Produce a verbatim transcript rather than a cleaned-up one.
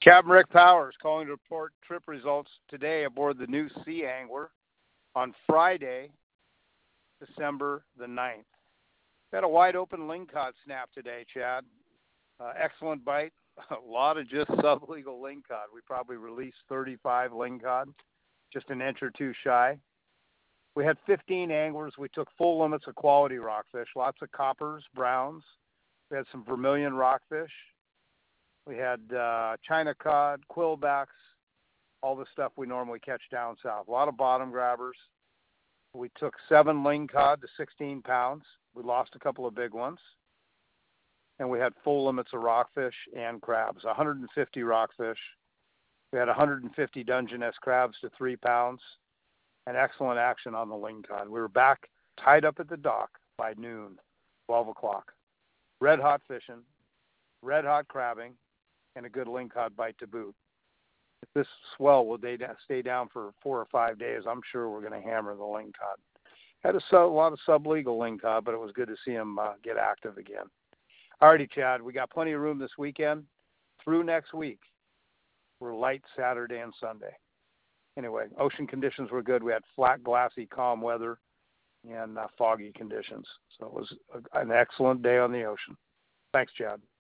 Captain Rick Powers calling to report trip results today aboard the new Sea Angler on Friday, December the ninth. We had a wide open lingcod snap today, Chad. Uh, excellent bite. A lot of just sublegal lingcod. We probably released thirty-five lingcod, just an inch or two shy. We had fifteen anglers. We took full limits of quality rockfish, lots of coppers, browns. We had some vermilion rockfish. We had uh, China cod, quillbacks, all the stuff we normally catch down south. A lot of bottom grabbers. We took seven lingcod to sixteen pounds. We lost a couple of big ones. And we had full limits of rockfish and crabs, one hundred fifty rockfish. We had one hundred fifty Dungeness crabs to three pounds, and excellent action on the lingcod. We were back tied up at the dock by noon, twelve o'clock. Red hot fishing, red hot crabbing, and a good lingcod bite to boot. If this swell will stay down for four or five days, I'm sure we're going to hammer the lingcod. Had a, a lot of sublegal lingcod, but it was good to see him uh, get active again. Alrighty, Chad, we got plenty of room this weekend. Through next week, we're light Saturday and Sunday. Anyway, ocean conditions were good. We had flat, glassy, calm weather and uh, foggy conditions. So it was a, an excellent day on the ocean. Thanks, Chad.